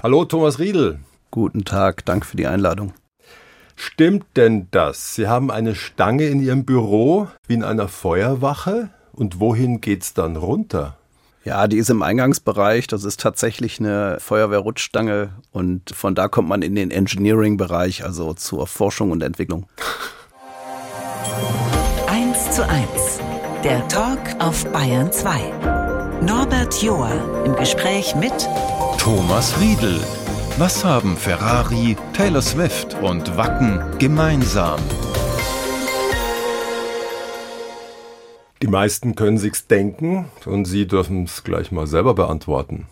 Hallo Thomas Riedl. Guten Tag, danke für die Einladung. Stimmt denn das? Sie haben eine Stange in Ihrem Büro wie in einer Feuerwache? Und wohin geht's dann runter? Ja, die ist im Eingangsbereich. Das ist tatsächlich eine Feuerwehrrutschstange und von da kommt man in den Engineering-Bereich, also zur Forschung und Entwicklung. 1:1, der Talk auf Bayern 2. Norbert Joa im Gespräch mit Thomas Riedl. Was haben Ferrari, Taylor Swift und Wacken gemeinsam? Die meisten können sich's denken und Sie dürfen es gleich mal selber beantworten.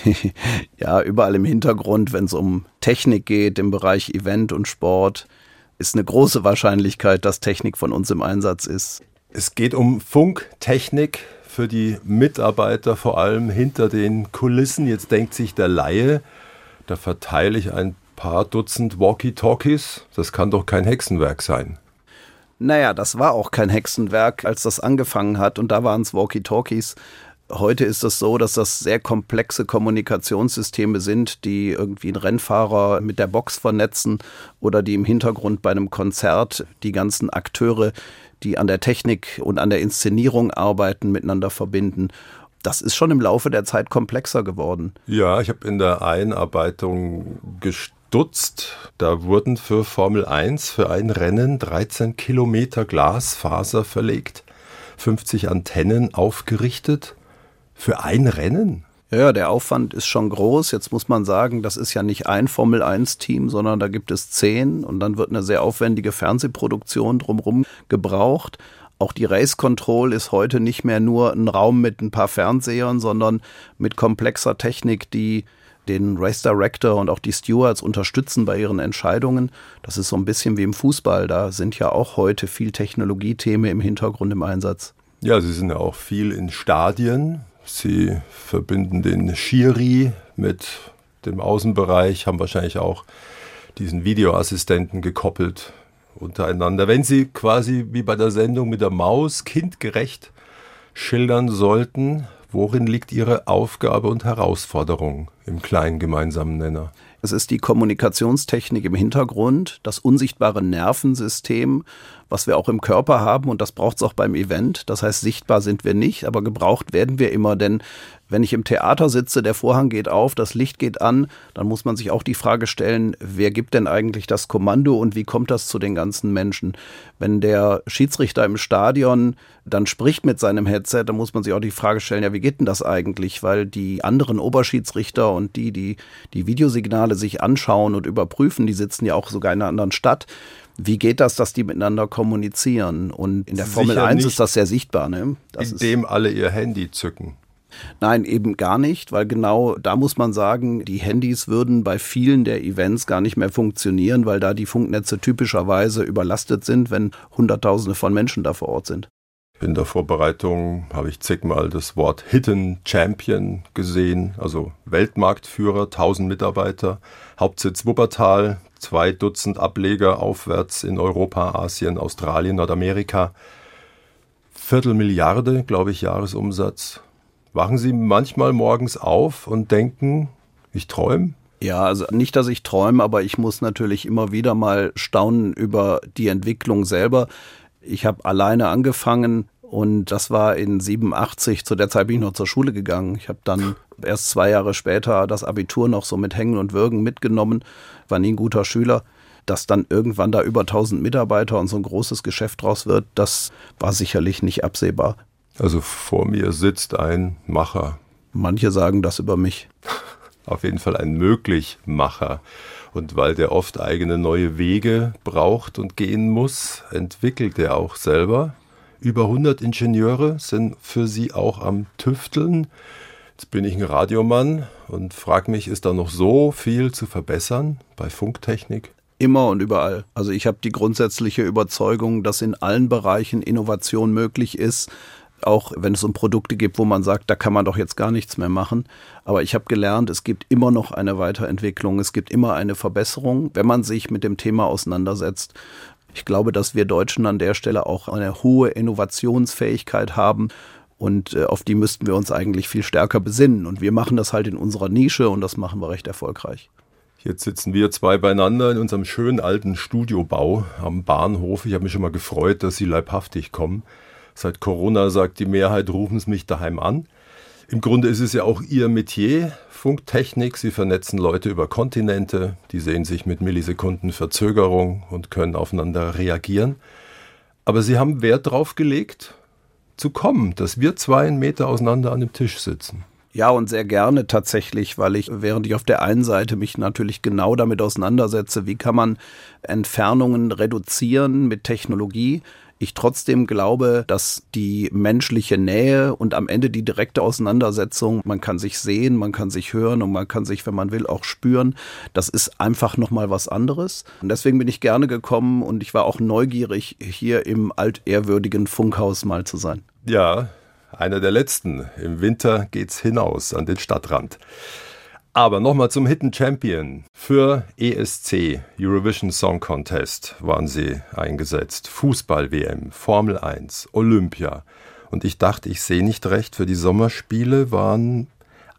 Ja, überall im Hintergrund, wenn es um Technik geht, im Bereich Event und Sport, ist eine große Wahrscheinlichkeit, dass Technik von uns im Einsatz ist. Es geht um Funktechnik für die Mitarbeiter, vor allem hinter den Kulissen. Jetzt denkt sich der Laie, da verteile ich ein paar Dutzend Walkie-Talkies. Das kann doch kein Hexenwerk sein. Naja, das war auch kein Hexenwerk, als das angefangen hat und da waren es Walkie-Talkies. Heute ist es so, dass das sehr komplexe Kommunikationssysteme sind, die irgendwie einen Rennfahrer mit der Box vernetzen oder die im Hintergrund bei einem Konzert die ganzen Akteure, die an der Technik und an der Inszenierung arbeiten, miteinander verbinden. Das ist schon im Laufe der Zeit komplexer geworden. Ja, ich habe in der Einarbeitung gestutzt. Da wurden für Formel 1 für ein Rennen 13 Kilometer Glasfaser verlegt, 50 Antennen aufgerichtet. Für ein Rennen? Ja, der Aufwand ist schon groß. Jetzt muss man sagen, das ist ja nicht ein Formel-1-Team, sondern da gibt es 10 und dann wird eine sehr aufwendige Fernsehproduktion drumherum gebraucht. Auch die Race Control ist heute nicht mehr nur ein Raum mit ein paar Fernsehern, sondern mit komplexer Technik, die den Race Director und auch die Stewards unterstützen bei ihren Entscheidungen. Das ist so ein bisschen wie im Fußball. Da sind ja auch heute viel Technologiethemen im Hintergrund im Einsatz. Ja, Sie sind ja auch viel in Stadien. Sie verbinden den Schiri mit dem Außenbereich, haben wahrscheinlich auch diesen Videoassistenten gekoppelt untereinander. Wenn Sie quasi wie bei der Sendung mit der Maus kindgerecht schildern sollten, worin liegt Ihre Aufgabe und Herausforderung im kleinen gemeinsamen Nenner? Es ist die Kommunikationstechnik im Hintergrund, das unsichtbare Nervensystem, was wir auch im Körper haben und das braucht es auch beim Event. Das heißt, sichtbar sind wir nicht, aber gebraucht werden wir immer, denn wenn ich im Theater sitze, der Vorhang geht auf, das Licht geht an, dann muss man sich auch die Frage stellen, wer gibt denn eigentlich das Kommando und wie kommt das zu den ganzen Menschen? Wenn der Schiedsrichter im Stadion dann spricht mit seinem Headset, dann muss man sich auch die Frage stellen, ja, wie geht denn das eigentlich? Weil die anderen Oberschiedsrichter und die Videosignale sich anschauen und überprüfen, die sitzen ja auch sogar in einer anderen Stadt. Wie geht das, dass die miteinander kommunizieren? Und in der Formel 1 ist das sehr sichtbar, ne? Indem alle ihr Handy zücken. Nein, eben gar nicht, weil genau da muss man sagen, die Handys würden bei vielen der Events gar nicht mehr funktionieren, weil da die Funknetze typischerweise überlastet sind, wenn Hunderttausende von Menschen da vor Ort sind. In der Vorbereitung habe ich zigmal das Wort Hidden Champion gesehen, also Weltmarktführer, 1000 Mitarbeiter, Hauptsitz Wuppertal, 2 Dutzend Ableger aufwärts in Europa, Asien, Australien, Nordamerika. 250 Milliarden, glaube ich, Jahresumsatz. Wachen Sie manchmal morgens auf und denken, ich träume? Ja, also nicht, dass ich träume, aber ich muss natürlich immer wieder mal staunen über die Entwicklung selber. Ich habe alleine angefangen und das war in 87, zu der Zeit bin ich noch zur Schule gegangen. Ich habe dann erst 2 Jahre später das Abitur noch so mit Hängen und Würgen mitgenommen, war nie ein guter Schüler. Dass dann irgendwann da über 1000 Mitarbeiter und so ein großes Geschäft draus wird, das war sicherlich nicht absehbar. Also vor mir sitzt ein Macher. Manche sagen das über mich. Auf jeden Fall ein Möglichmacher. Und weil der oft eigene neue Wege braucht und gehen muss, entwickelt er auch selber. Über 100 Ingenieure sind für Sie auch am Tüfteln. Jetzt bin ich ein Radiomann und frage mich, ist da noch so viel zu verbessern bei Funktechnik? Immer und überall. Also ich habe die grundsätzliche Überzeugung, dass in allen Bereichen Innovation möglich ist, auch wenn es um Produkte gibt, wo man sagt, da kann man doch jetzt gar nichts mehr machen. Aber ich habe gelernt, es gibt immer noch eine Weiterentwicklung, es gibt immer eine Verbesserung, wenn man sich mit dem Thema auseinandersetzt. Ich glaube, dass wir Deutschen an der Stelle auch eine hohe Innovationsfähigkeit haben Und auf die müssten wir uns eigentlich viel stärker besinnen. Und wir machen das halt in unserer Nische und das machen wir recht erfolgreich. Jetzt sitzen wir zwei beieinander in unserem schönen alten Studiobau am Bahnhof. Ich habe mich schon mal gefreut, dass Sie leibhaftig kommen. Seit Corona sagt die Mehrheit, rufen Sie mich daheim an. Im Grunde ist es ja auch Ihr Metier, Funktechnik. Sie vernetzen Leute über Kontinente, die sehen sich mit Millisekunden Verzögerung und können aufeinander reagieren. Aber Sie haben Wert drauf gelegt, zu kommen, dass wir 2 Meter auseinander an dem Tisch sitzen. Ja, und sehr gerne tatsächlich, weil während ich auf der einen Seite mich natürlich genau damit auseinandersetze, wie kann man Entfernungen reduzieren mit Technologie, ich trotzdem glaube, dass die menschliche Nähe und am Ende die direkte Auseinandersetzung, man kann sich sehen, man kann sich hören und man kann sich, wenn man will, auch spüren, das ist einfach nochmal was anderes. Und deswegen bin ich gerne gekommen und ich war auch neugierig, hier im altehrwürdigen Funkhaus mal zu sein. Ja, einer der letzten. Im Winter geht's hinaus an den Stadtrand. Aber nochmal zum Hidden Champion. Für ESC, Eurovision Song Contest, waren Sie eingesetzt. Fußball-WM, Formel 1, Olympia. Und ich dachte, ich sehe nicht recht, für die Sommerspiele waren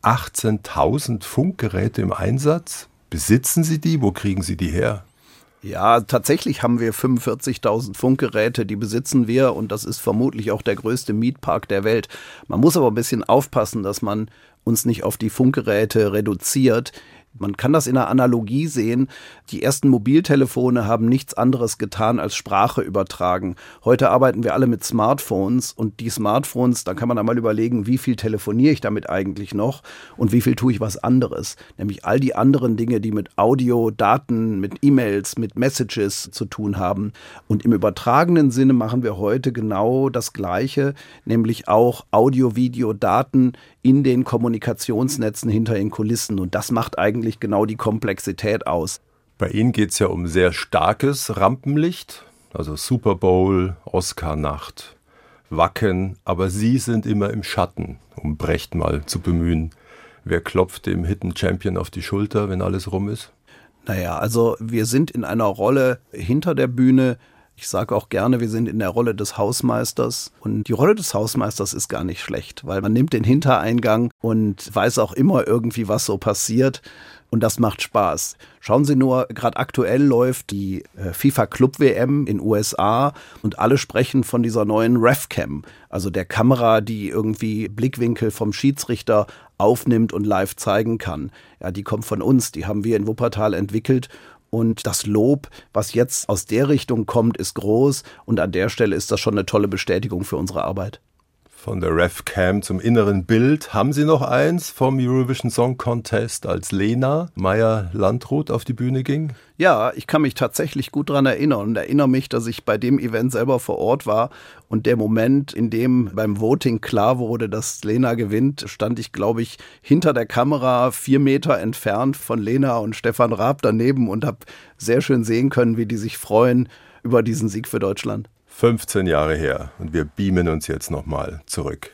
18.000 Funkgeräte im Einsatz. Besitzen Sie die? Wo kriegen Sie die her? Ja, tatsächlich haben wir 45.000 Funkgeräte, die besitzen wir und das ist vermutlich auch der größte Mietpark der Welt. Man muss aber ein bisschen aufpassen, dass man uns nicht auf die Funkgeräte reduziert. Man kann das in einer Analogie sehen. Die ersten Mobiltelefone haben nichts anderes getan als Sprache übertragen. Heute arbeiten wir alle mit Smartphones und die Smartphones, da kann man einmal überlegen, wie viel telefoniere ich damit eigentlich noch und wie viel tue ich was anderes. Nämlich all die anderen Dinge, die mit Audio, Daten, mit E-Mails, mit Messages zu tun haben. Und im übertragenen Sinne machen wir heute genau das Gleiche, nämlich auch Audio, Video, Daten in den Kommunikationsnetzen hinter den Kulissen. Und das macht eigentlich genau die Komplexität aus. Bei Ihnen geht es ja um sehr starkes Rampenlicht, also Super Bowl, Oscar-Nacht, Wacken, aber Sie sind immer im Schatten, um Brecht mal zu bemühen. Wer klopft dem Hidden Champion auf die Schulter, wenn alles rum ist? Naja, also wir sind in einer Rolle hinter der Bühne. Ich sage auch gerne, wir sind in der Rolle des Hausmeisters. Und die Rolle des Hausmeisters ist gar nicht schlecht, weil man nimmt den Hintereingang und weiß auch immer irgendwie, was so passiert. Und das macht Spaß. Schauen Sie nur, gerade aktuell läuft die FIFA Club WM in USA und alle sprechen von dieser neuen RevCam, also der Kamera, die irgendwie Blickwinkel vom Schiedsrichter aufnimmt und live zeigen kann. Ja, die kommt von uns, die haben wir in Wuppertal entwickelt. Und das Lob, was jetzt aus der Richtung kommt, ist groß. Und an der Stelle ist das schon eine tolle Bestätigung für unsere Arbeit. Von der RevCam zum inneren Bild. Haben Sie noch eins vom Eurovision Song Contest, als Lena Meyer-Landrut auf die Bühne ging? Ja, ich kann mich tatsächlich gut daran erinnern und erinnere mich, dass ich bei dem Event selber vor Ort war. Und der Moment, in dem beim Voting klar wurde, dass Lena gewinnt, stand ich, glaube ich, hinter der Kamera 4 Meter entfernt von Lena und Stefan Raab daneben und habe sehr schön sehen können, wie die sich freuen über diesen Sieg für Deutschland. 15 Jahre her und wir beamen uns jetzt nochmal zurück.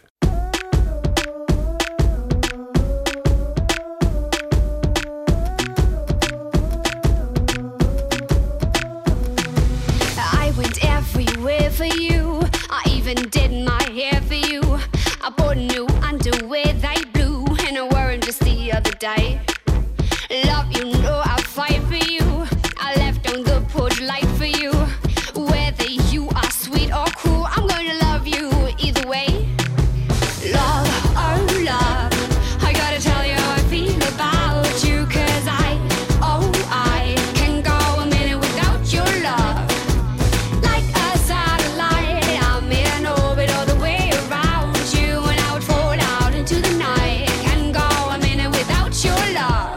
I went everywhere for you. I even did my hair for you. I bought new underwear, they blue, and I wore them just the other day. Love, you know I'll fight for you. I left on the porch light for you. Whether you are sweet or cruel, I'm gonna love you either way. Love, oh love, I gotta tell you how I feel about you. Cause I can go a minute without your love. Like a satellite, I'm in orbit all the way around you. And I would fall out into the night. Can go a minute without your love.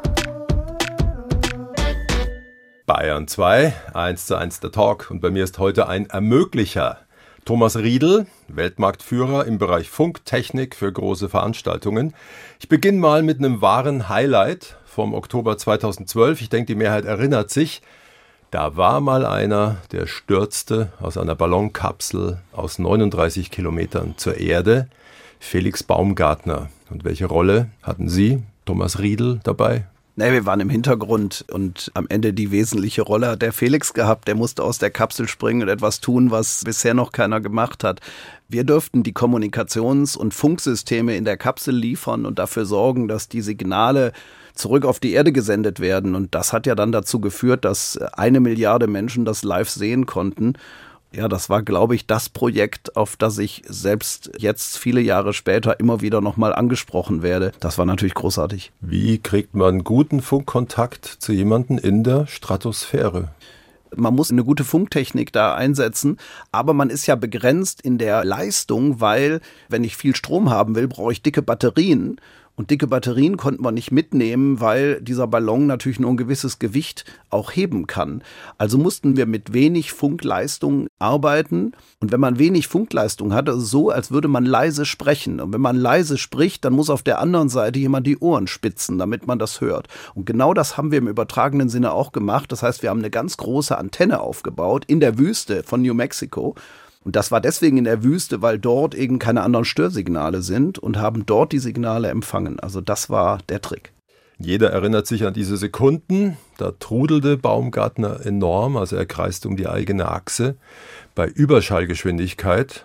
Bayern 2, 1:1 der Talk und bei mir ist heute ein Ermöglicher. Thomas Riedl, Weltmarktführer im Bereich Funktechnik für große Veranstaltungen. Ich beginne mal mit einem wahren Highlight vom Oktober 2012. Ich denke, die Mehrheit erinnert sich. Da war mal einer, der stürzte aus einer Ballonkapsel aus 39 Kilometern zur Erde. Felix Baumgartner. Und welche Rolle hatten Sie, Thomas Riedl, dabei? Nee, wir waren im Hintergrund und am Ende die wesentliche Rolle hat der Felix gehabt. Der musste aus der Kapsel springen und etwas tun, was bisher noch keiner gemacht hat. Wir dürften die Kommunikations- und Funksysteme in der Kapsel liefern und dafür sorgen, dass die Signale zurück auf die Erde gesendet werden. Und das hat ja dann dazu geführt, dass 1 Milliarde Menschen das live sehen konnten. Ja, das war, glaube ich, das Projekt, auf das ich selbst jetzt viele Jahre später immer wieder nochmal angesprochen werde. Das war natürlich großartig. Wie kriegt man guten Funkkontakt zu jemandem in der Stratosphäre? Man muss eine gute Funktechnik da einsetzen, aber man ist ja begrenzt in der Leistung, weil, wenn ich viel Strom haben will, brauche ich dicke Batterien. Und dicke Batterien konnten wir nicht mitnehmen, weil dieser Ballon natürlich nur ein gewisses Gewicht auch heben kann. Also mussten wir mit wenig Funkleistung arbeiten. Und wenn man wenig Funkleistung hat, ist es so, als würde man leise sprechen. Und wenn man leise spricht, dann muss auf der anderen Seite jemand die Ohren spitzen, damit man das hört. Und genau das haben wir im übertragenen Sinne auch gemacht. Das heißt, wir haben eine ganz große Antenne aufgebaut in der Wüste von New Mexico. Und das war deswegen in der Wüste, weil dort eben keine anderen Störsignale sind und haben dort die Signale empfangen. Also das war der Trick. Jeder erinnert sich an diese Sekunden. Da trudelte Baumgartner enorm, also er kreiste um die eigene Achse bei Überschallgeschwindigkeit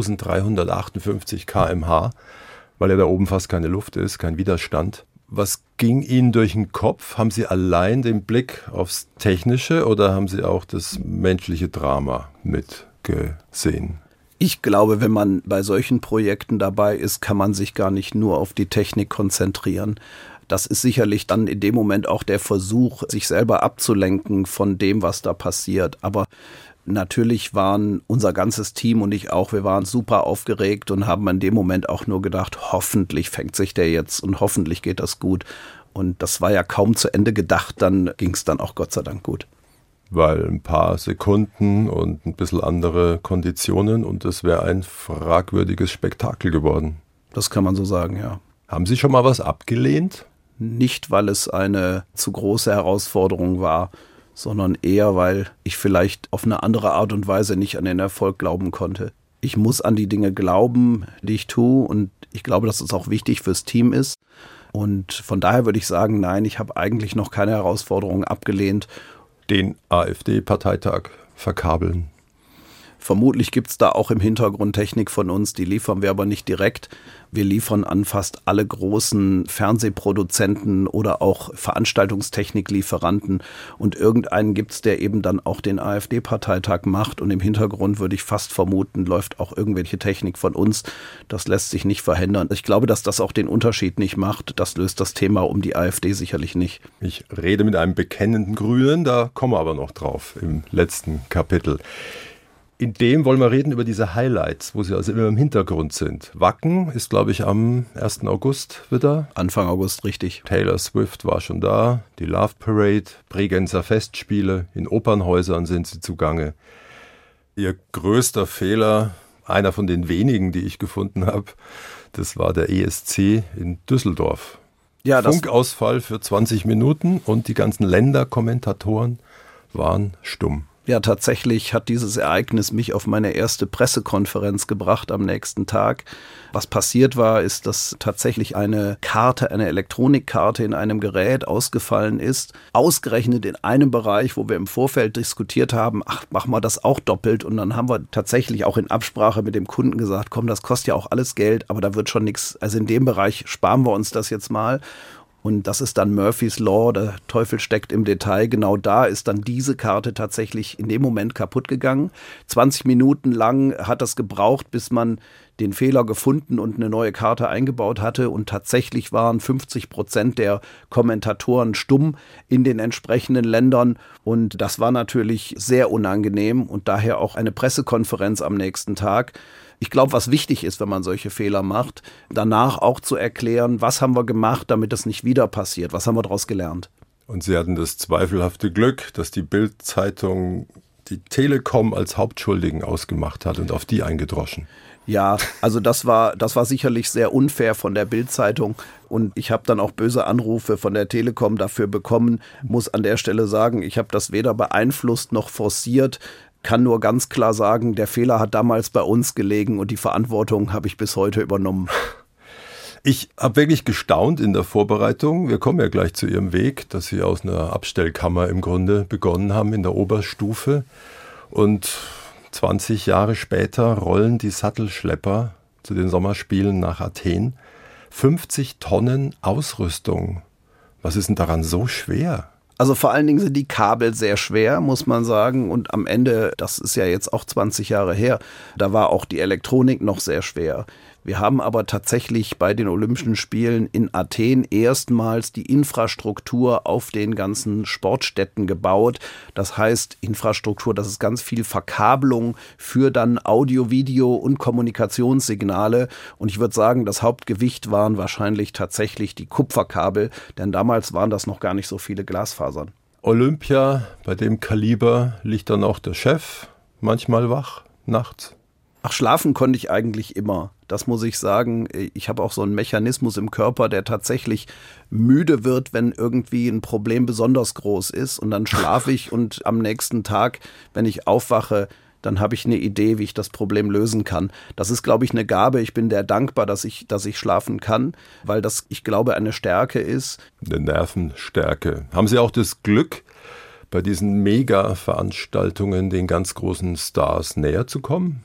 1358 km/h, weil ja da oben fast keine Luft ist, kein Widerstand. Was ging Ihnen durch den Kopf? Haben Sie allein den Blick aufs Technische oder haben Sie auch das menschliche Drama mitgesehen? Ich glaube, wenn man bei solchen Projekten dabei ist, kann man sich gar nicht nur auf die Technik konzentrieren. Das ist sicherlich dann in dem Moment auch der Versuch, sich selber abzulenken von dem, was da passiert. Aber natürlich waren unser ganzes Team und ich auch, wir waren super aufgeregt und haben in dem Moment auch nur gedacht, hoffentlich fängt sich der jetzt und hoffentlich geht das gut. Und das war ja kaum zu Ende gedacht, dann ging es dann auch Gott sei Dank gut. Weil ein paar Sekunden und ein bisschen andere Konditionen und es wäre ein fragwürdiges Spektakel geworden. Das kann man so sagen, ja. Haben Sie schon mal was abgelehnt? Nicht, weil es eine zu große Herausforderung war, sondern eher, weil ich vielleicht auf eine andere Art und Weise nicht an den Erfolg glauben konnte. Ich muss an die Dinge glauben, die ich tue, und ich glaube, dass es auch wichtig fürs Team ist. Und von daher würde ich sagen, nein, ich habe eigentlich noch keine Herausforderung abgelehnt. Den AfD-Parteitag verkabeln. Vermutlich gibt es da auch im Hintergrund Technik von uns, die liefern wir aber nicht direkt. Wir liefern an fast alle großen Fernsehproduzenten oder auch Veranstaltungstechniklieferanten. Und irgendeinen gibt es, der eben dann auch den AfD-Parteitag macht. Und im Hintergrund würde ich fast vermuten, läuft auch irgendwelche Technik von uns. Das lässt sich nicht verhindern. Ich glaube, dass das auch den Unterschied nicht macht. Das löst das Thema um die AfD sicherlich nicht. Ich rede mit einem bekennenden Grünen, da kommen wir aber noch drauf im letzten Kapitel. In dem wollen wir reden über diese Highlights, wo sie also immer im Hintergrund sind. Wacken ist, glaube ich, am 1. August wieder. Anfang August, richtig. Taylor Swift war schon da. Die Love Parade, Bregenzer Festspiele, in Opernhäusern sind sie zugange. Ihr größter Fehler, einer von den wenigen, die ich gefunden habe, das war der ESC in Düsseldorf. Ja, Funkausfall für 20 Minuten und die ganzen Länderkommentatoren waren stumm. Ja, tatsächlich hat dieses Ereignis mich auf meine erste Pressekonferenz gebracht am nächsten Tag. Was passiert war, ist, dass tatsächlich eine Karte, eine Elektronikkarte in einem Gerät ausgefallen ist. Ausgerechnet in einem Bereich, wo wir im Vorfeld diskutiert haben, ach, machen wir das auch doppelt. Und dann haben wir tatsächlich auch in Absprache mit dem Kunden gesagt, komm, das kostet ja auch alles Geld, aber da wird schon nichts. Also in dem Bereich sparen wir uns das jetzt mal. Und das ist dann Murphy's Law, der Teufel steckt im Detail. Genau da ist dann diese Karte tatsächlich in dem Moment kaputt gegangen. 20 Minuten lang hat das gebraucht, bis man den Fehler gefunden und eine neue Karte eingebaut hatte. Und tatsächlich waren 50% der Kommentatoren stumm in den entsprechenden Ländern. Und das war natürlich sehr unangenehm und daher auch eine Pressekonferenz am nächsten Tag. Ich glaube, was wichtig ist, wenn man solche Fehler macht, danach auch zu erklären, was haben wir gemacht, damit das nicht wieder passiert, was haben wir daraus gelernt. Und Sie hatten das zweifelhafte Glück, dass die Bild-Zeitung die Telekom als Hauptschuldigen ausgemacht hat und auf die eingedroschen. Ja, also das war sicherlich sehr unfair von der Bild-Zeitung und ich habe dann auch böse Anrufe von der Telekom dafür bekommen, muss an der Stelle sagen, ich habe das weder beeinflusst noch forciert. Kann nur ganz klar sagen, der Fehler hat damals bei uns gelegen und die Verantwortung habe ich bis heute übernommen. Ich habe wirklich gestaunt in der Vorbereitung. Wir kommen ja gleich zu Ihrem Weg, dass Sie aus einer Abstellkammer im Grunde begonnen haben in der Oberstufe. Und 20 Jahre später rollen die Sattelschlepper zu den Sommerspielen nach Athen. 50 Tonnen Ausrüstung. Was ist denn daran so schwer? Also vor allen Dingen sind die Kabel sehr schwer, muss man sagen. Und am Ende, das ist ja jetzt auch 20 Jahre her, da war auch die Elektronik noch sehr schwer. Wir haben aber tatsächlich bei den Olympischen Spielen in Athen erstmals die Infrastruktur auf den ganzen Sportstätten gebaut. Das heißt, Infrastruktur, das ist ganz viel Verkabelung für dann Audio, Video und Kommunikationssignale. Und ich würde sagen, das Hauptgewicht waren wahrscheinlich tatsächlich die Kupferkabel, denn damals waren das noch gar nicht so viele Glasfasern. Olympia, bei dem Kaliber liegt dann auch der Chef manchmal wach nachts? Ach, schlafen konnte ich eigentlich immer. Das muss ich sagen. Ich habe auch so einen Mechanismus im Körper, der tatsächlich müde wird, wenn irgendwie ein Problem besonders groß ist. Und dann schlafe ich und am nächsten Tag, wenn ich aufwache, dann habe ich eine Idee, wie ich das Problem lösen kann. Das ist, glaube ich, eine Gabe. Ich bin sehr dankbar, dass ich schlafen kann, weil das, ich glaube, eine Stärke ist. Eine Nervenstärke. Haben Sie auch das Glück, bei diesen Mega-Veranstaltungen den ganz großen Stars näher zu kommen?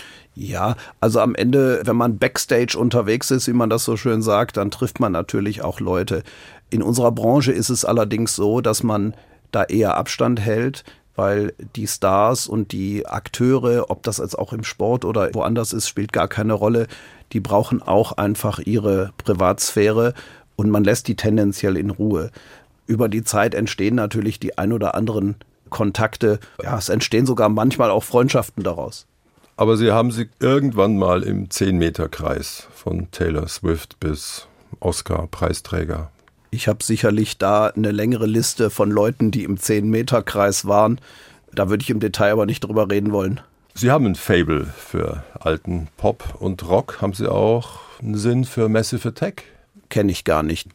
Ja, also am Ende, wenn man Backstage unterwegs ist, wie man das so schön sagt, dann trifft man natürlich auch Leute. In unserer Branche ist es allerdings so, dass man da eher Abstand hält, weil die Stars und die Akteure, ob das jetzt auch im Sport oder woanders ist, spielt gar keine Rolle. Die brauchen auch einfach ihre Privatsphäre und man lässt die tendenziell in Ruhe. Über die Zeit entstehen natürlich die ein oder anderen Kontakte. Ja, es entstehen sogar manchmal auch Freundschaften daraus. Aber Sie haben sich irgendwann mal im 10-Meter-Kreis von Taylor Swift bis Oscar-Preisträger. Ich habe sicherlich da eine längere Liste von Leuten, die im 10-Meter-Kreis waren. Da würde ich im Detail aber nicht drüber reden wollen. Sie haben ein Faible für alten Pop und Rock. Haben Sie auch einen Sinn für Massive Attack? Kenne ich gar nicht.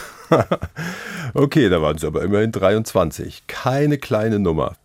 Okay, da waren Sie aber immerhin 23. Keine kleine Nummer.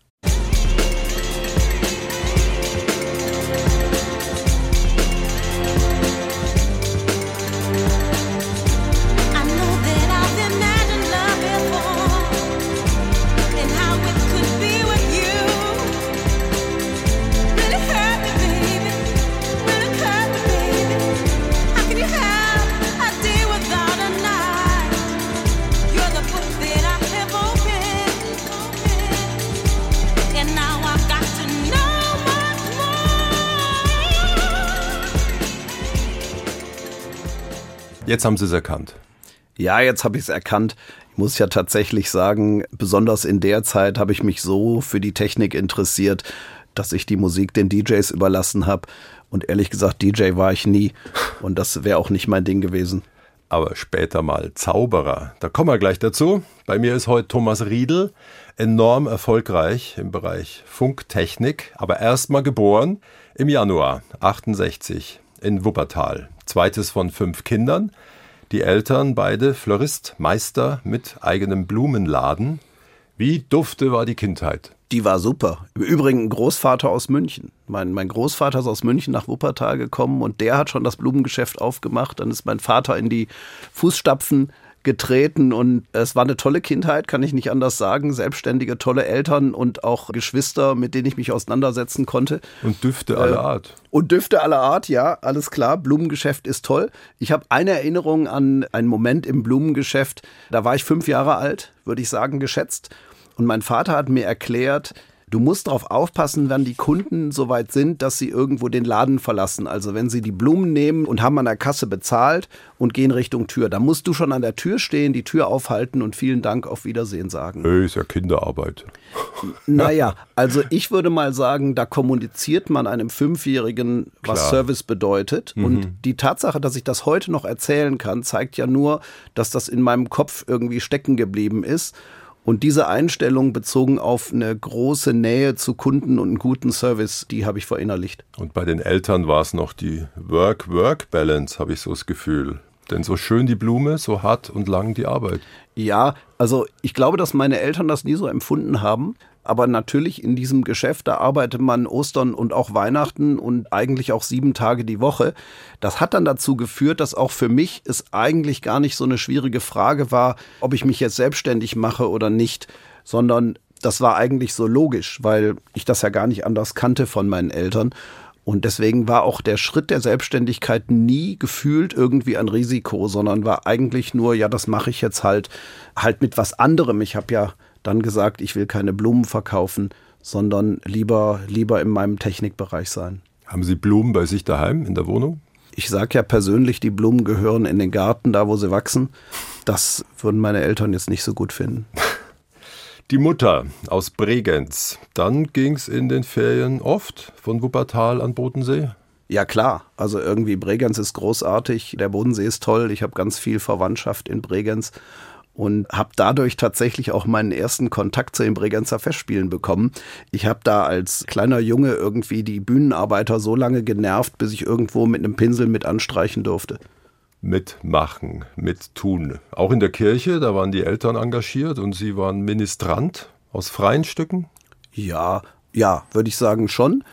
Jetzt haben Sie es erkannt. Ja, jetzt habe ich es erkannt. Ich muss ja tatsächlich sagen, besonders in der Zeit habe ich mich so für die Technik interessiert, dass ich die Musik den DJs überlassen habe. Und ehrlich gesagt, DJ war ich nie. Und das wäre auch nicht mein Ding gewesen. Aber später mal Zauberer. Da kommen wir gleich dazu. Bei mir ist heute Thomas Riedl, enorm erfolgreich im Bereich Funktechnik, aber erstmal geboren im Januar 68 in Wuppertal. Zweites von 5 Kindern. Die Eltern beide Florist, Meister mit eigenem Blumenladen. Wie dufte war die Kindheit? Die war super. Im Übrigen ein Großvater aus München. Mein Großvater ist aus München nach Wuppertal gekommen und der hat schon das Blumengeschäft aufgemacht. Dann ist mein Vater in die Fußstapfen getreten und es war eine tolle Kindheit, kann ich nicht anders sagen. Selbstständige, tolle Eltern und auch Geschwister, mit denen ich mich auseinandersetzen konnte. Und Düfte aller Art. Und Düfte aller Art, ja, alles klar. Blumengeschäft ist toll. Ich habe eine Erinnerung an einen Moment im Blumengeschäft. Da war ich 5 Jahre alt, würde ich sagen, geschätzt. Und mein Vater hat mir erklärt, du musst darauf aufpassen, wenn die Kunden so weit sind, dass sie irgendwo den Laden verlassen. Also wenn sie die Blumen nehmen und haben an der Kasse bezahlt und gehen Richtung Tür, dann musst du schon an der Tür stehen, die Tür aufhalten und vielen Dank, auf Wiedersehen sagen. Ist ja Kinderarbeit. Naja, also ich würde mal sagen, da kommuniziert man einem 5-Jährigen, was Service bedeutet. Und die Tatsache, dass ich das heute noch erzählen kann, zeigt ja nur, dass das in meinem Kopf irgendwie stecken geblieben ist. Und diese Einstellung bezogen auf eine große Nähe zu Kunden und einen guten Service, die habe ich verinnerlicht. Und bei den Eltern war es noch die Work-Work-Balance, habe ich so das Gefühl. Denn so schön die Blume, so hart und lang die Arbeit. Ja, also ich glaube, dass meine Eltern das nie so empfunden haben. Aber natürlich in diesem Geschäft, da arbeitet man Ostern und auch Weihnachten und eigentlich auch 7 Tage die Woche. Das hat dann dazu geführt, dass auch für mich es eigentlich gar nicht so eine schwierige Frage war, ob ich mich jetzt selbstständig mache oder nicht, sondern das war eigentlich so logisch, weil ich das ja gar nicht anders kannte von meinen Eltern. Und deswegen war auch der Schritt der Selbstständigkeit nie gefühlt irgendwie ein Risiko, sondern war eigentlich nur, ja, das mache ich jetzt halt mit was anderem. Ich habe ja dann gesagt, ich will keine Blumen verkaufen, sondern lieber in meinem Technikbereich sein. Haben Sie Blumen bei sich daheim in der Wohnung? Ich sage ja persönlich, die Blumen gehören in den Garten, da wo sie wachsen. Das würden meine Eltern jetzt nicht so gut finden. Die Mutter aus Bregenz. Dann ging es in den Ferien oft von Wuppertal an Bodensee? Ja klar, also irgendwie Bregenz ist großartig, der Bodensee ist toll, ich habe ganz viel Verwandtschaft in Bregenz und habe dadurch tatsächlich auch meinen ersten Kontakt zu den Bregenzer Festspielen bekommen. Ich habe da als kleiner Junge irgendwie die Bühnenarbeiter so lange genervt, bis ich irgendwo mit einem Pinsel mit anstreichen durfte. Mitmachen, mittun. Auch in der Kirche, da waren die Eltern engagiert und Sie waren Ministrant aus freien Stücken? Ja, würde ich sagen schon.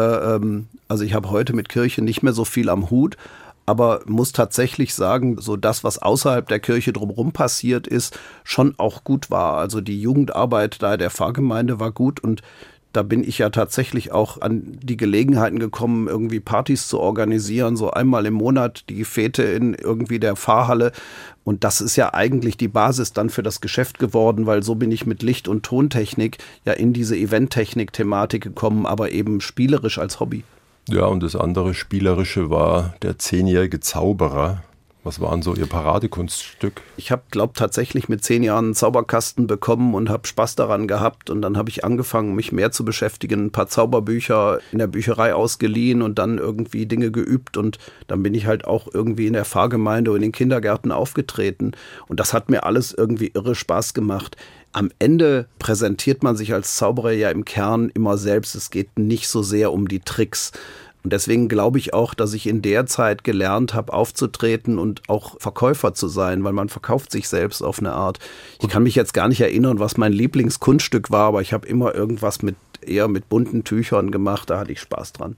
Also ich habe heute mit Kirche nicht mehr so viel am Hut, aber muss tatsächlich sagen, so das, was außerhalb der Kirche drumherum passiert ist, schon auch gut war. Also die Jugendarbeit da der Pfarrgemeinde war gut und da bin ich ja tatsächlich auch an die Gelegenheiten gekommen, irgendwie Partys zu organisieren, so einmal im Monat die Fete in irgendwie der Pfarrhalle. Und das ist ja eigentlich die Basis dann für das Geschäft geworden, weil so bin ich mit Licht- und Tontechnik ja in diese Eventtechnik-Thematik gekommen, aber eben spielerisch als Hobby. Ja, und das andere Spielerische war der 10-jährige Zauberer. Was war denn so Ihr Paradekunststück? Ich habe, tatsächlich mit 10 Jahren einen Zauberkasten bekommen und habe Spaß daran gehabt. Und dann habe ich angefangen, mich mehr zu beschäftigen, ein paar Zauberbücher in der Bücherei ausgeliehen und dann irgendwie Dinge geübt. Und dann bin ich halt auch irgendwie in der Pfarrgemeinde und in den Kindergärten aufgetreten. Und das hat mir alles irgendwie irre Spaß gemacht. Am Ende präsentiert man sich als Zauberer ja im Kern immer selbst. Es geht nicht so sehr um die Tricks. Und deswegen glaube ich auch, dass ich in der Zeit gelernt habe, aufzutreten und auch Verkäufer zu sein, weil man verkauft sich selbst auf eine Art. Ich kann mich jetzt gar nicht erinnern, was mein Lieblingskunststück war, aber ich habe immer irgendwas eher mit bunten Tüchern gemacht, da hatte ich Spaß dran.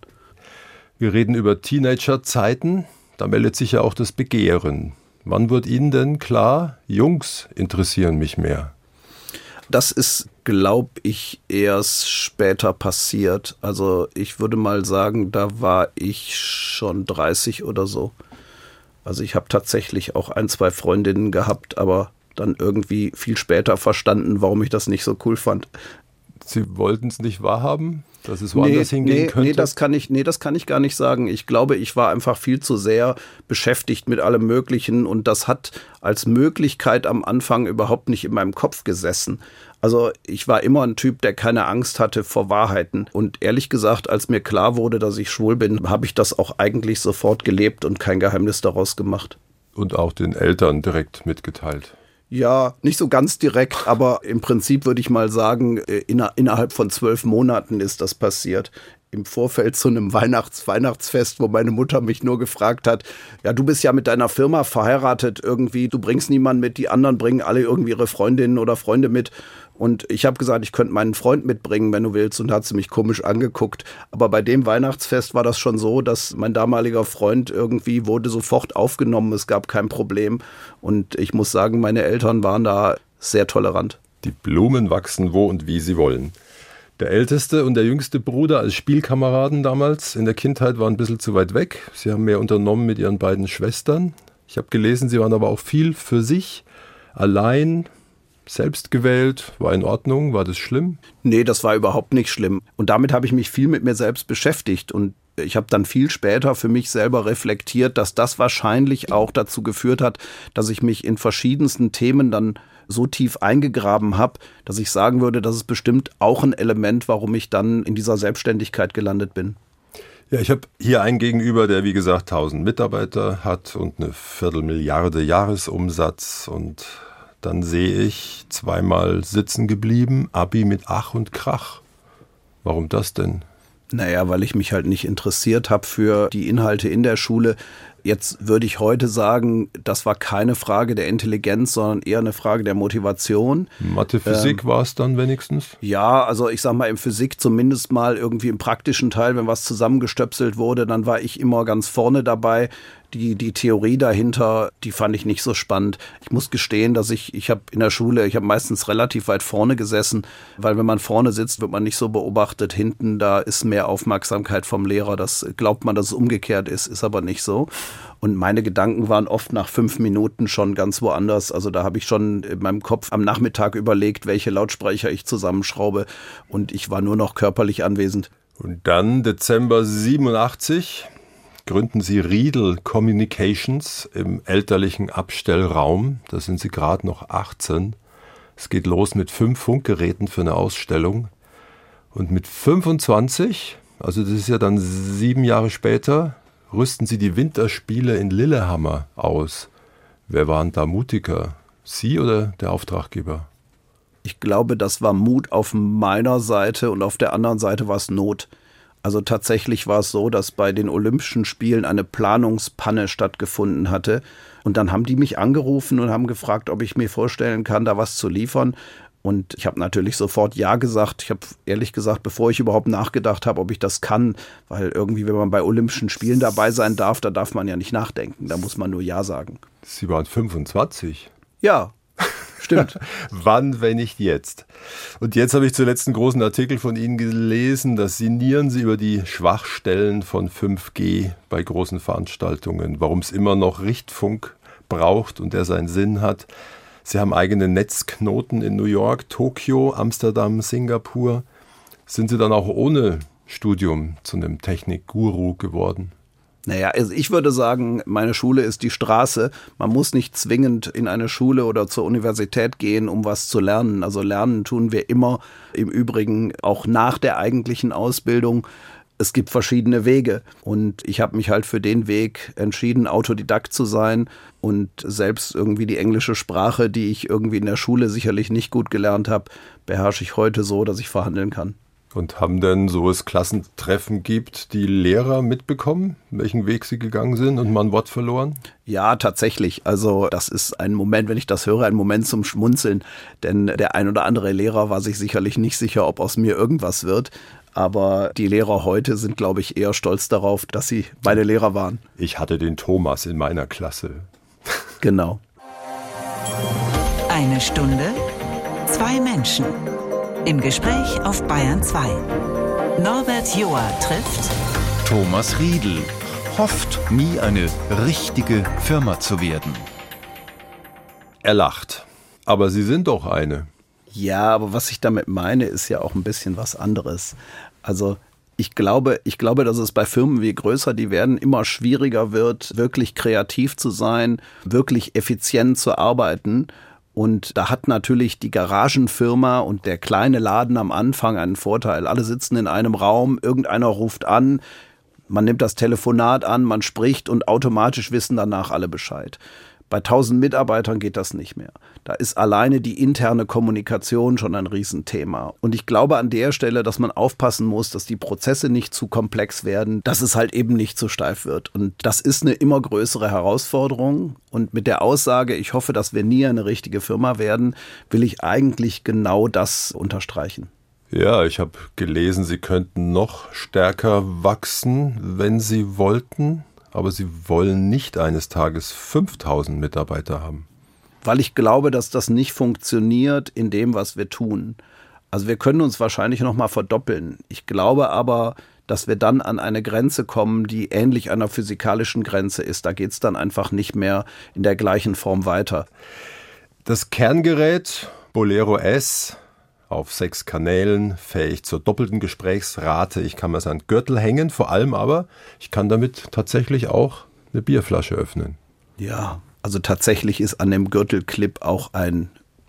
Wir reden über Teenagerzeiten, da meldet sich ja auch das Begehren. Wann wird Ihnen denn klar, Jungs interessieren mich mehr? Das ist, glaube ich, erst später passiert. Also ich würde mal sagen, da war ich schon 30 oder so. Also ich habe tatsächlich auch 1, 2 Freundinnen gehabt, aber dann irgendwie viel später verstanden, warum ich das nicht so cool fand. Sie wollten es nicht wahrhaben, dass es woanders hingehen könnte? Nee, das kann ich gar nicht sagen. Ich glaube, ich war einfach viel zu sehr beschäftigt mit allem Möglichen und das hat als Möglichkeit am Anfang überhaupt nicht in meinem Kopf gesessen. Also ich war immer ein Typ, der keine Angst hatte vor Wahrheiten. Und ehrlich gesagt, als mir klar wurde, dass ich schwul bin, habe ich das auch eigentlich sofort gelebt und kein Geheimnis daraus gemacht. Und auch den Eltern direkt mitgeteilt? Ja, nicht so ganz direkt, aber im Prinzip würde ich mal sagen, innerhalb von 12 Monaten ist das passiert. Im Vorfeld zu einem Weihnachtsfest, wo meine Mutter mich nur gefragt hat, ja, du bist ja mit deiner Firma verheiratet irgendwie, du bringst niemanden mit, die anderen bringen alle irgendwie ihre Freundinnen oder Freunde mit. Und ich habe gesagt, ich könnte meinen Freund mitbringen, wenn du willst. Und da hat sie mich komisch angeguckt. Aber bei dem Weihnachtsfest war das schon so, dass mein damaliger Freund irgendwie wurde sofort aufgenommen. Es gab kein Problem. Und ich muss sagen, meine Eltern waren da sehr tolerant. Die Blumen wachsen wo und wie sie wollen. Der älteste und der jüngste Bruder als Spielkameraden damals in der Kindheit waren ein bisschen zu weit weg. Sie haben mehr unternommen mit ihren beiden Schwestern. Ich habe gelesen, sie waren aber auch viel für sich, allein, selbst gewählt. War in Ordnung? War das schlimm? Nee, das war überhaupt nicht schlimm. Und damit habe ich mich viel mit mir selbst beschäftigt. Und ich habe dann viel später für mich selber reflektiert, dass das wahrscheinlich auch dazu geführt hat, dass ich mich in verschiedensten Themen dann so tief eingegraben habe, dass ich sagen würde, das ist bestimmt auch ein Element, warum ich dann in dieser Selbstständigkeit gelandet bin. Ja, ich habe hier einen Gegenüber, der wie gesagt 1000 Mitarbeiter hat und eine Viertelmilliarde Jahresumsatz. Und dann sehe ich 2-mal sitzen geblieben, Abi mit Ach und Krach. Warum das denn? Naja, weil ich mich halt nicht interessiert habe für die Inhalte in der Schule. Jetzt würde ich heute sagen, das war keine Frage der Intelligenz, sondern eher eine Frage der Motivation. Mathe, Physik war es dann wenigstens? Ja, also ich sag mal in Physik zumindest mal irgendwie im praktischen Teil, wenn was zusammengestöpselt wurde, dann war ich immer ganz vorne dabei. Die Theorie dahinter, die fand ich nicht so spannend. Ich muss gestehen, dass ich habe in der Schule, ich habe meistens relativ weit vorne gesessen, weil wenn man vorne sitzt, wird man nicht so beobachtet. Hinten, da ist mehr Aufmerksamkeit vom Lehrer. Das glaubt man, dass es umgekehrt ist aber nicht so. Und meine Gedanken waren oft nach 5 Minuten schon ganz woanders. Also da habe ich schon in meinem Kopf am Nachmittag überlegt, welche Lautsprecher ich zusammenschraube. Und ich war nur noch körperlich anwesend. Und dann Dezember 87 gründen Sie Riedel Communications im elterlichen Abstellraum. Da sind Sie gerade noch 18. Es geht los mit 5 Funkgeräten für eine Ausstellung. Und mit 25, also das ist ja dann 7 Jahre später, rüsten Sie die Winterspiele in Lillehammer aus. Wer waren da mutiger? Sie oder der Auftraggeber? Ich glaube, das war Mut auf meiner Seite und auf der anderen Seite war es Not. Also tatsächlich war es so, dass bei den Olympischen Spielen eine Planungspanne stattgefunden hatte. Und dann haben die mich angerufen und haben gefragt, ob ich mir vorstellen kann, da was zu liefern. Und ich habe natürlich sofort Ja gesagt. Ich habe ehrlich gesagt, bevor ich überhaupt nachgedacht habe, ob ich das kann, weil irgendwie, wenn man bei Olympischen Spielen dabei sein darf, da darf man ja nicht nachdenken. Da muss man nur Ja sagen. Sie waren 25. Ja. Stimmt. Wann, wenn nicht jetzt? Und jetzt habe ich zuletzt einen großen Artikel von Ihnen gelesen, da sinnieren Sie über die Schwachstellen von 5G bei großen Veranstaltungen, warum es immer noch Richtfunk braucht und der seinen Sinn hat. Sie haben eigene Netzknoten in New York, Tokio, Amsterdam, Singapur. Sind Sie dann auch ohne Studium zu einem Technikguru geworden? Naja, also ich würde sagen, meine Schule ist die Straße. Man muss nicht zwingend in eine Schule oder zur Universität gehen, um was zu lernen. Also lernen tun wir immer, im Übrigen auch nach der eigentlichen Ausbildung. Es gibt verschiedene Wege und ich habe mich halt für den Weg entschieden, Autodidakt zu sein und selbst irgendwie die englische Sprache, die ich irgendwie in der Schule sicherlich nicht gut gelernt habe, beherrsche ich heute so, dass ich verhandeln kann. Und haben denn, so es Klassentreffen gibt, die Lehrer mitbekommen, welchen Weg sie gegangen sind und mal ein Wort verloren? Ja, tatsächlich. Also das ist ein Moment, wenn ich das höre, ein Moment zum Schmunzeln. Denn der ein oder andere Lehrer war sich sicherlich nicht sicher, ob aus mir irgendwas wird. Aber die Lehrer heute sind, glaube ich, eher stolz darauf, dass sie meine Lehrer waren. Ich hatte den Thomas in meiner Klasse. Genau. 1 Stunde, 2 Menschen. Im Gespräch auf Bayern 2. Norbert Joa trifft Thomas Riedel. Hofft, nie eine richtige Firma zu werden. Er lacht. Aber Sie sind doch eine. Ja, aber was ich damit meine, ist ja auch ein bisschen was anderes. Also ich glaube, dass es bei Firmen wie größer, die werden immer schwieriger wird, wirklich kreativ zu sein, wirklich effizient zu arbeiten. Und da hat natürlich die Garagenfirma und der kleine Laden am Anfang einen Vorteil. Alle sitzen in einem Raum, irgendeiner ruft an, man nimmt das Telefonat an, man spricht und automatisch wissen danach alle Bescheid. Bei 1000 Mitarbeitern geht das nicht mehr. Da ist alleine die interne Kommunikation schon ein Riesenthema. Und ich glaube an der Stelle, dass man aufpassen muss, dass die Prozesse nicht zu komplex werden, dass es halt eben nicht zu steif wird. Und das ist eine immer größere Herausforderung. Und mit der Aussage, ich hoffe, dass wir nie eine richtige Firma werden, will ich eigentlich genau das unterstreichen. Ja, ich habe gelesen, Sie könnten noch stärker wachsen, wenn Sie wollten. Aber Sie wollen nicht eines Tages 5000 Mitarbeiter haben. Weil ich glaube, dass das nicht funktioniert in dem, was wir tun. Also wir können uns wahrscheinlich noch mal verdoppeln. Ich glaube aber, dass wir dann an eine Grenze kommen, die ähnlich einer physikalischen Grenze ist. Da geht es dann einfach nicht mehr in der gleichen Form weiter. Das Kerngerät Bolero S auf 6 Kanälen, fähig zur doppelten Gesprächsrate. Ich kann mir es an den Gürtel hängen, vor allem aber, ich kann damit tatsächlich auch eine Bierflasche öffnen. Ja, also tatsächlich ist an dem Gürtelclip auch ein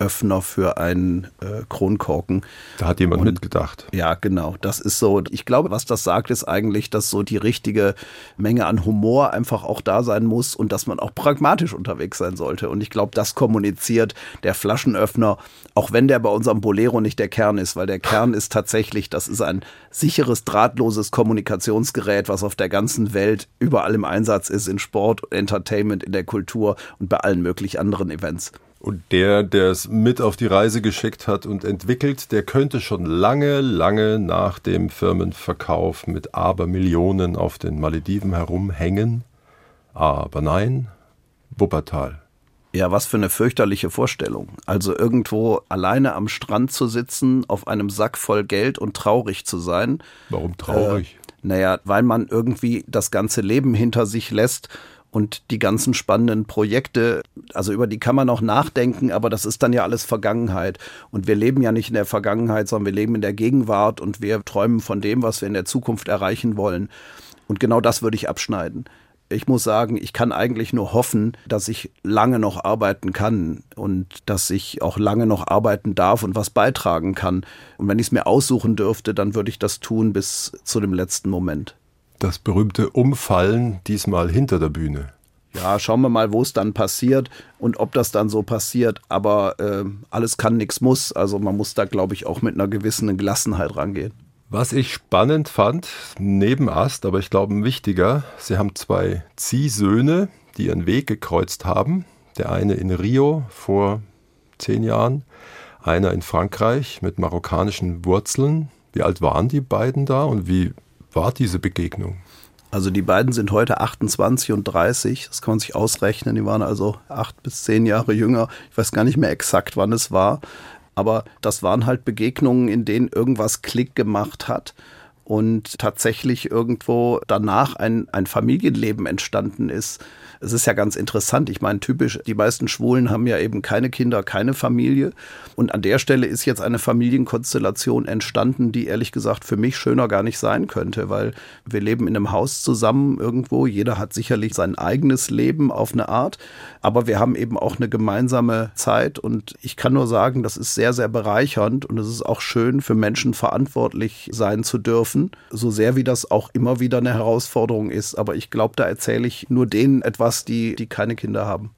Flaschenöffner für einen Kronkorken. Da hat jemand mitgedacht. Ja, genau. Das ist so. Ich glaube, was das sagt, ist eigentlich, dass so die richtige Menge an Humor einfach auch da sein muss und dass man auch pragmatisch unterwegs sein sollte. Und ich glaube, das kommuniziert der Flaschenöffner, auch wenn der bei unserem Bolero nicht der Kern ist, weil der Kern ist tatsächlich, das ist ein sicheres, drahtloses Kommunikationsgerät, was auf der ganzen Welt überall im Einsatz ist, in Sport, Entertainment, in der Kultur und bei allen möglichen anderen Events. Und der es mit auf die Reise geschickt hat und entwickelt, der könnte schon lange, lange nach dem Firmenverkauf mit Abermillionen auf den Malediven herumhängen. Aber nein, Wuppertal. Ja, was für eine fürchterliche Vorstellung. Also irgendwo alleine am Strand zu sitzen, auf einem Sack voll Geld und traurig zu sein. Warum traurig? Weil man irgendwie das ganze Leben hinter sich lässt und die ganzen spannenden Projekte, also über die kann man auch nachdenken, aber das ist dann ja alles Vergangenheit. Und wir leben ja nicht in der Vergangenheit, sondern wir leben in der Gegenwart und wir träumen von dem, was wir in der Zukunft erreichen wollen. Und genau das würde ich abschneiden. Ich muss sagen, ich kann eigentlich nur hoffen, dass ich lange noch arbeiten kann und dass ich auch lange noch arbeiten darf und was beitragen kann. Und wenn ich es mir aussuchen dürfte, dann würde ich das tun bis zu dem letzten Moment. Das berühmte Umfallen, diesmal hinter der Bühne. Ja, schauen wir mal, wo es dann passiert und ob das dann so passiert. Aber alles kann, nichts muss. Also man muss da, glaube ich, auch mit einer gewissen Gelassenheit rangehen. Was ich spannend fand, neben Ast, aber ich glaube wichtiger, Sie haben 2 Ziehsöhne, die ihren Weg gekreuzt haben. Der eine in Rio vor 10 Jahren, einer in Frankreich mit marokkanischen Wurzeln. Wie alt waren die beiden da und wie war diese Begegnung? Also die beiden sind heute 28 und 30, das kann man sich ausrechnen. Die waren also 8 bis 10 Jahre jünger. Ich weiß gar nicht mehr exakt, wann es war. Aber das waren halt Begegnungen, in denen irgendwas Klick gemacht hat und tatsächlich irgendwo danach ein Familienleben entstanden ist. Es ist ja ganz interessant. Ich meine, typisch, die meisten Schwulen haben ja eben keine Kinder, keine Familie. Und an der Stelle ist jetzt eine Familienkonstellation entstanden, die ehrlich gesagt für mich schöner gar nicht sein könnte, weil wir leben in einem Haus zusammen irgendwo. Jeder hat sicherlich sein eigenes Leben auf eine Art. Aber wir haben eben auch eine gemeinsame Zeit. Und ich kann nur sagen, das ist sehr, sehr bereichernd. Und es ist auch schön, für Menschen verantwortlich sein zu dürfen. So sehr wie das auch immer wieder eine Herausforderung ist. Aber ich glaube, da erzähle ich nur denen etwas, die keine Kinder haben.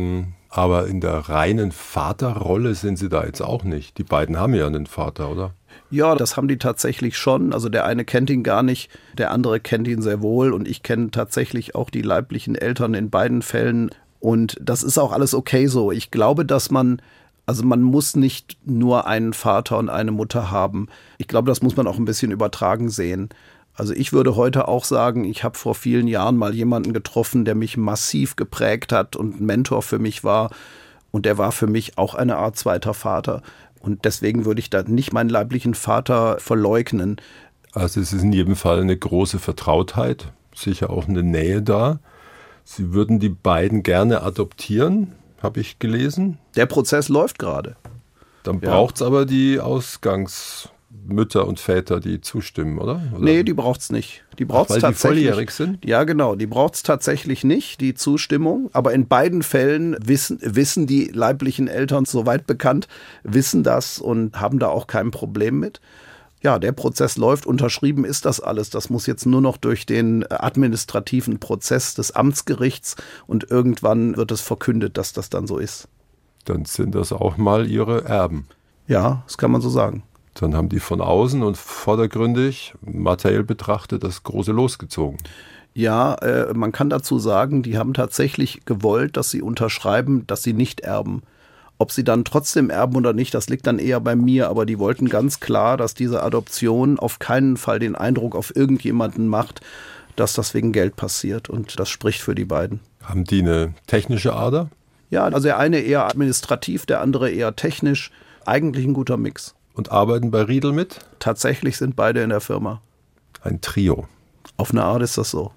Aber in der reinen Vaterrolle sind Sie da jetzt auch nicht. Die beiden haben ja einen Vater, oder? Ja, das haben die tatsächlich schon. Also der eine kennt ihn gar nicht, der andere kennt ihn sehr wohl. Und ich kenne tatsächlich auch die leiblichen Eltern in beiden Fällen. Und das ist auch alles okay so. Ich glaube, dass man muss nicht nur einen Vater und eine Mutter haben. Ich glaube, das muss man auch ein bisschen übertragen sehen. Also ich würde heute auch sagen, ich habe vor vielen Jahren mal jemanden getroffen, der mich massiv geprägt hat und ein Mentor für mich war. Und der war für mich auch eine Art zweiter Vater. Und deswegen würde ich da nicht meinen leiblichen Vater verleugnen. Also es ist in jedem Fall eine große Vertrautheit, sicher auch eine Nähe da. Sie würden die beiden gerne adoptieren, habe ich gelesen. Der Prozess läuft gerade. Dann braucht es aber die Ausgangsmütter und Väter, die zustimmen, oder? Nee, die braucht es nicht. Die braucht's weil tatsächlich. Die volljährig sind? Ja, genau. Die braucht es tatsächlich nicht, die Zustimmung. Aber in beiden Fällen wissen die leiblichen Eltern, soweit bekannt, wissen das und haben da auch kein Problem mit. Ja, der Prozess läuft, unterschrieben ist das alles. Das muss jetzt nur noch durch den administrativen Prozess des Amtsgerichts und irgendwann wird es verkündet, dass das dann so ist. Dann sind das auch mal ihre Erben. Ja, das kann man so sagen. Dann haben die von außen und vordergründig, materiell betrachtet, das große losgezogen. Ja, man kann dazu sagen, die haben tatsächlich gewollt, dass sie unterschreiben, dass sie nicht erben. Ob sie dann trotzdem erben oder nicht, das liegt dann eher bei mir. Aber die wollten ganz klar, dass diese Adoption auf keinen Fall den Eindruck auf irgendjemanden macht, dass das wegen Geld passiert. Und das spricht für die beiden. Haben die eine technische Ader? Ja, also der eine eher administrativ, der andere eher technisch. Eigentlich ein guter Mix. Und arbeiten bei Riedel mit? Tatsächlich sind beide in der Firma. Ein Trio. Auf eine Art ist das so.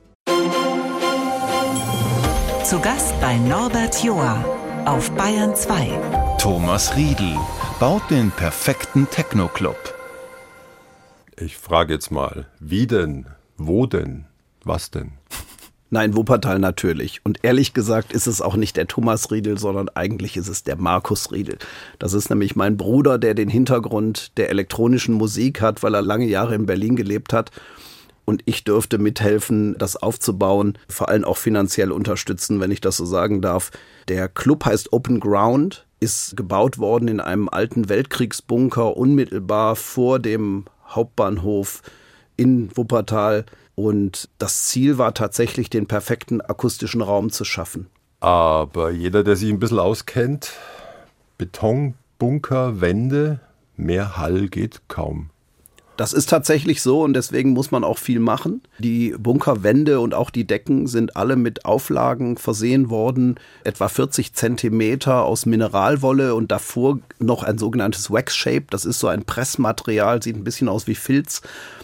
Zu Gast bei Norbert Joa auf Bayern 2. Thomas Riedel baut den perfekten Techno-Club. Ich frage jetzt mal, wie denn, wo denn, was denn? Nein, Wuppertal natürlich. Und ehrlich gesagt ist es auch nicht der Thomas Riedel, sondern eigentlich ist es der Markus Riedel. Das ist nämlich mein Bruder, der den Hintergrund der elektronischen Musik hat, weil er lange Jahre in Berlin gelebt hat. Und ich dürfte mithelfen, das aufzubauen, vor allem auch finanziell unterstützen, wenn ich das so sagen darf. Der Club heißt Open Ground, ist gebaut worden in einem alten Weltkriegsbunker, unmittelbar vor dem Hauptbahnhof in Wuppertal. Und das Ziel war tatsächlich, den perfekten akustischen Raum zu schaffen. Aber jeder, der sich ein bisschen auskennt, Beton, Bunker, Wände, mehr Hall geht kaum. Das ist tatsächlich so und deswegen muss man auch viel machen. Die Bunkerwände und auch die Decken sind alle mit Auflagen versehen worden, etwa 40 Zentimeter aus Mineralwolle und davor noch ein sogenanntes Wax-Shape. Das ist so ein Pressmaterial, sieht ein bisschen aus wie Filz.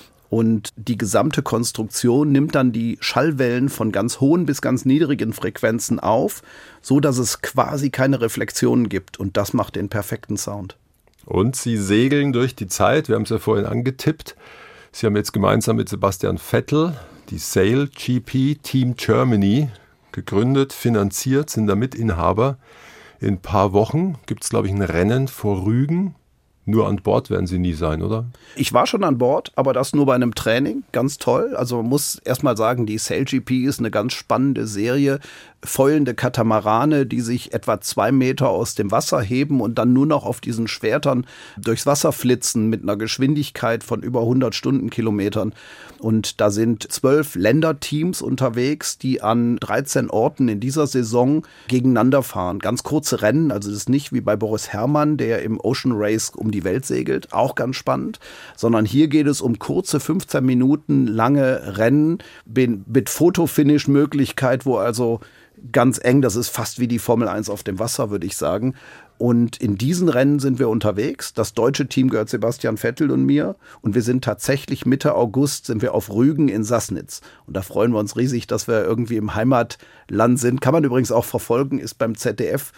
Und die gesamte Konstruktion nimmt dann die Schallwellen von ganz hohen bis ganz niedrigen Frequenzen auf, so dass es quasi keine Reflexionen gibt. Und das macht den perfekten Sound. Und Sie segeln durch die Zeit. Wir haben es ja vorhin angetippt. Sie haben jetzt gemeinsam mit Sebastian Vettel die Sail GP Team Germany gegründet, finanziert, sind da Mitinhaber. In ein paar Wochen gibt es, glaube ich, ein Rennen vor Rügen. Nur an Bord werden Sie nie sein, oder? Ich war schon an Bord, aber das nur bei einem Training. Ganz toll. Also man muss erstmal sagen, die Sail GP ist eine ganz spannende Serie. Fäulende Katamarane, die sich etwa 2 Meter aus dem Wasser heben und dann nur noch auf diesen Schwertern durchs Wasser flitzen mit einer Geschwindigkeit von über 100 Stundenkilometern. Und da sind 12 Länderteams unterwegs, die an 13 Orten in dieser Saison gegeneinander fahren. Ganz kurze Rennen, also das ist nicht wie bei Boris Herrmann, der im Ocean Race um die Welt segelt, auch ganz spannend, sondern hier geht es um kurze 15 Minuten lange Rennen mit Fotofinish-Möglichkeit, wo also ganz eng, das ist fast wie die Formel 1 auf dem Wasser, würde ich sagen. Und in diesen Rennen sind wir unterwegs. Das deutsche Team gehört Sebastian Vettel und mir. Und wir sind tatsächlich Mitte August sind wir auf Rügen in Sassnitz. Und da freuen wir uns riesig, dass wir irgendwie im Heimatland sind. Kann man übrigens auch verfolgen, ist beim ZDF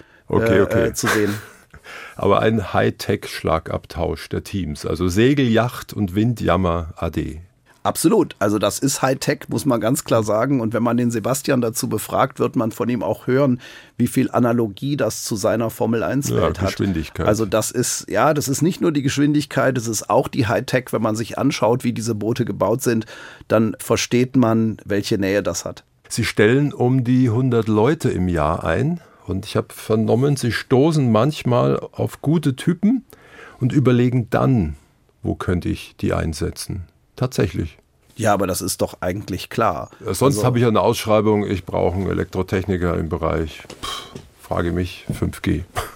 zu sehen. Aber ein Hightech-Schlagabtausch der Teams. Also Segelyacht und Windjammer AD. Absolut. Also das ist Hightech, muss man ganz klar sagen. Und wenn man den Sebastian dazu befragt, wird man von ihm auch hören, wie viel Analogie das zu seiner Formel-1-Welt hat. Geschwindigkeit. Also das ist nicht nur die Geschwindigkeit, es ist auch die Hightech. Wenn man sich anschaut, wie diese Boote gebaut sind, dann versteht man, welche Nähe das hat. Sie stellen um die 100 Leute im Jahr ein. Und ich habe vernommen, Sie stoßen manchmal auf gute Typen und überlegen dann, wo könnte ich die einsetzen. Tatsächlich. Ja, aber das ist doch eigentlich klar. Sonst habe ich eine Ausschreibung, ich brauche einen Elektrotechniker im Bereich, frage mich, 5G.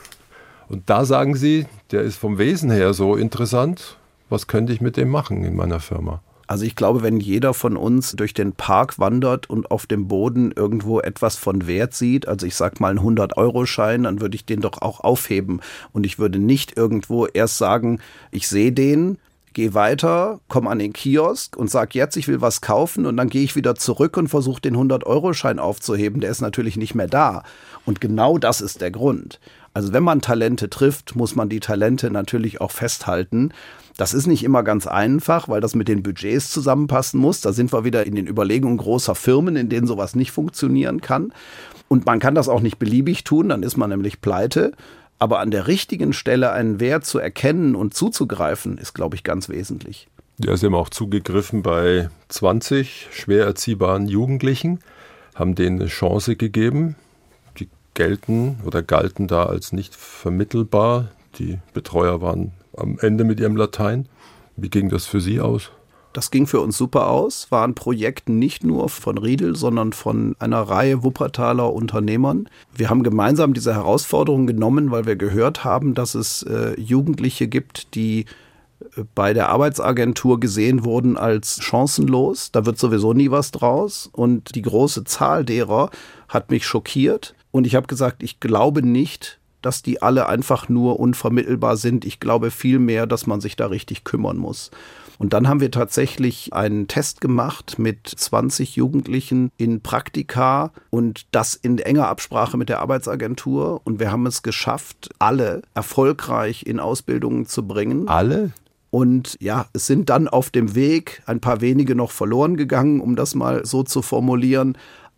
Und da sagen Sie, der ist vom Wesen her so interessant, was könnte ich mit dem machen in meiner Firma? Also ich glaube, wenn jeder von uns durch den Park wandert und auf dem Boden irgendwo etwas von Wert sieht, also ich sag mal einen 100-Euro-Schein, dann würde ich den doch auch aufheben. Und ich würde nicht irgendwo erst sagen, ich sehe den, gehe weiter, komme an den Kiosk und sage jetzt, ich will was kaufen und dann gehe ich wieder zurück und versuche den 100-Euro-Schein aufzuheben. Der ist natürlich nicht mehr da. Und genau das ist der Grund. Also wenn man Talente trifft, muss man die Talente natürlich auch festhalten. Das ist nicht immer ganz einfach, weil das mit den Budgets zusammenpassen muss. Da sind wir wieder in den Überlegungen großer Firmen, in denen sowas nicht funktionieren kann. Und man kann das auch nicht beliebig tun, dann ist man nämlich pleite. Aber an der richtigen Stelle einen Wert zu erkennen und zuzugreifen, ist, glaube ich, ganz wesentlich. Ja, Sie haben auch zugegriffen bei 20 schwer erziehbaren Jugendlichen, haben denen eine Chance gegeben. Die galten da als nicht vermittelbar. Die Betreuer waren am Ende mit ihrem Latein. Wie ging das für Sie aus? Das ging für uns super aus, war ein Projekt nicht nur von Riedel, sondern von einer Reihe Wuppertaler Unternehmern. Wir haben gemeinsam diese Herausforderung genommen, weil wir gehört haben, dass es Jugendliche gibt, die bei der Arbeitsagentur gesehen wurden als chancenlos. Da wird sowieso nie was draus. Und die große Zahl derer hat mich schockiert. Und ich habe gesagt, ich glaube nicht, dass die alle einfach nur unvermittelbar sind. Ich glaube vielmehr, dass man sich da richtig kümmern muss. Und dann haben wir tatsächlich einen Test gemacht mit 20 Jugendlichen in Praktika und das in enger Absprache mit der Arbeitsagentur. Und wir haben es geschafft, alle erfolgreich in Ausbildungen zu bringen. Alle? Und ja, es sind dann auf dem Weg ein paar wenige noch verloren gegangen, um das mal so zu formulieren.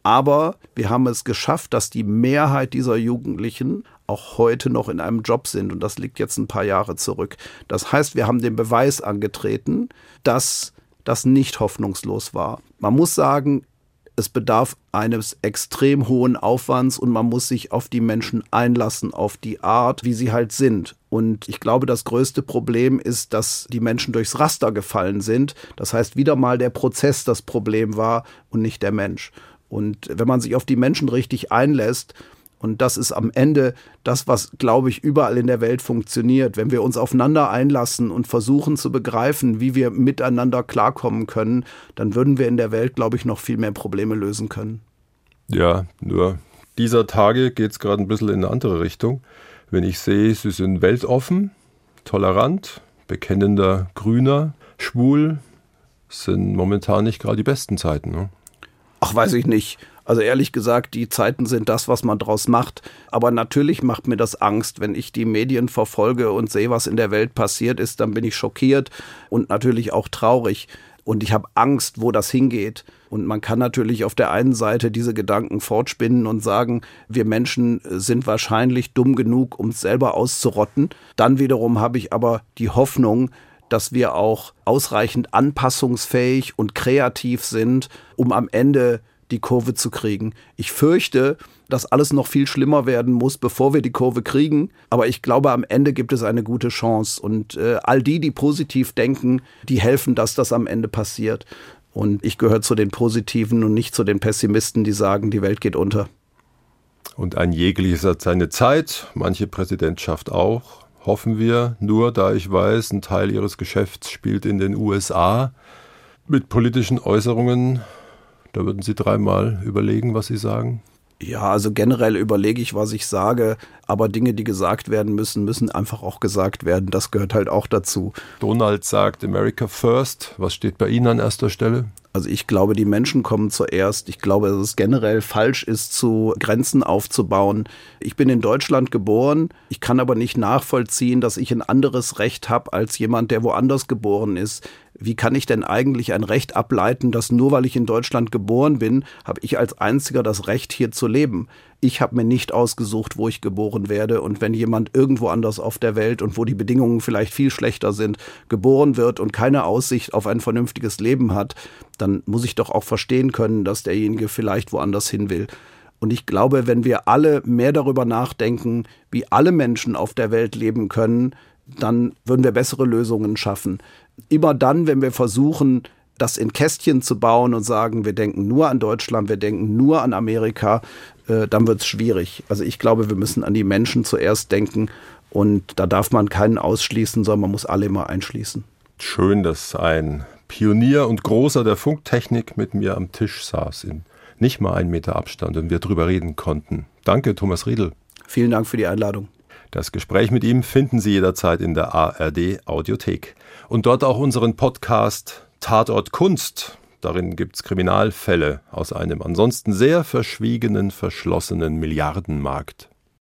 Aber wir haben es geschafft, dass die Mehrheit dieser Jugendlichen auch heute noch in einem Job sind. Und das liegt jetzt ein paar Jahre zurück. Das heißt, wir haben den Beweis angetreten, dass das nicht hoffnungslos war. Man muss sagen, es bedarf eines extrem hohen Aufwands und man muss sich auf die Menschen einlassen, auf die Art, wie sie halt sind. Und ich glaube, das größte Problem ist, dass die Menschen durchs Raster gefallen sind. Das heißt, wieder mal der Prozess das Problem war und nicht der Mensch. Und wenn man sich auf die Menschen richtig einlässt, und das ist am Ende das, was, glaube ich, überall in der Welt funktioniert. Wenn wir uns aufeinander einlassen und versuchen zu begreifen, wie wir miteinander klarkommen können, dann würden wir in der Welt, glaube ich, noch viel mehr Probleme lösen können. Ja, nur dieser Tage geht es gerade ein bisschen in eine andere Richtung. Wenn ich sehe, sie sind weltoffen, tolerant, bekennender Grüner, schwul, sind momentan nicht gerade die besten Zeiten, ne? Ach, weiß ich nicht. Also ehrlich gesagt, die Zeiten sind das, was man draus macht. Aber natürlich macht mir das Angst, wenn ich die Medien verfolge und sehe, was in der Welt passiert ist, dann bin ich schockiert und natürlich auch traurig. Und ich habe Angst, wo das hingeht. Und man kann natürlich auf der einen Seite diese Gedanken fortspinnen und sagen, wir Menschen sind wahrscheinlich dumm genug, uns selber auszurotten. Dann wiederum habe ich aber die Hoffnung, dass wir auch ausreichend anpassungsfähig und kreativ sind, um am Ende die Kurve zu kriegen. Ich fürchte, dass alles noch viel schlimmer werden muss, bevor wir die Kurve kriegen. Aber ich glaube, am Ende gibt es eine gute Chance. Und all die positiv denken, die helfen, dass das am Ende passiert. Und ich gehöre zu den Positiven und nicht zu den Pessimisten, die sagen, die Welt geht unter. Und ein jegliches hat seine Zeit, manche Präsidentschaft auch. Hoffen wir, nur da ich weiß, ein Teil ihres Geschäfts spielt in den USA. Mit politischen Äußerungen, da würden Sie dreimal überlegen, was Sie sagen? Ja, also generell überlege ich, was ich sage, aber Dinge, die gesagt werden müssen, müssen einfach auch gesagt werden. Das gehört halt auch dazu. Donald sagt America first. Was steht bei Ihnen an erster Stelle? Also ich glaube, die Menschen kommen zuerst. Ich glaube, dass es generell falsch ist, zu Grenzen aufzubauen. Ich bin in Deutschland geboren. Ich kann aber nicht nachvollziehen, dass ich ein anderes Recht habe als jemand, der woanders geboren ist. Wie kann ich denn eigentlich ein Recht ableiten, dass nur weil ich in Deutschland geboren bin, habe ich als Einziger das Recht, hier zu leben? Ich habe mir nicht ausgesucht, wo ich geboren werde. Und wenn jemand irgendwo anders auf der Welt und wo die Bedingungen vielleicht viel schlechter sind, geboren wird und keine Aussicht auf ein vernünftiges Leben hat, dann muss ich doch auch verstehen können, dass derjenige vielleicht woanders hin will. Und ich glaube, wenn wir alle mehr darüber nachdenken, wie alle Menschen auf der Welt leben können, dann würden wir bessere Lösungen schaffen. Immer dann, wenn wir versuchen, das in Kästchen zu bauen und sagen, wir denken nur an Deutschland, wir denken nur an Amerika, dann wird es schwierig. Also ich glaube, wir müssen an die Menschen zuerst denken und da darf man keinen ausschließen, sondern man muss alle immer einschließen. Schön, dass ein Pionier und Großer der Funktechnik mit mir am Tisch saß, in nicht mal 1 Meter Abstand und wir drüber reden konnten. Danke, Thomas Riedl. Vielen Dank für die Einladung. Das Gespräch mit ihm finden Sie jederzeit in der ARD Audiothek. Und dort auch unseren Podcast Tatort Kunst. Darin gibt's Kriminalfälle aus einem ansonsten sehr verschwiegenen, verschlossenen Milliardenmarkt.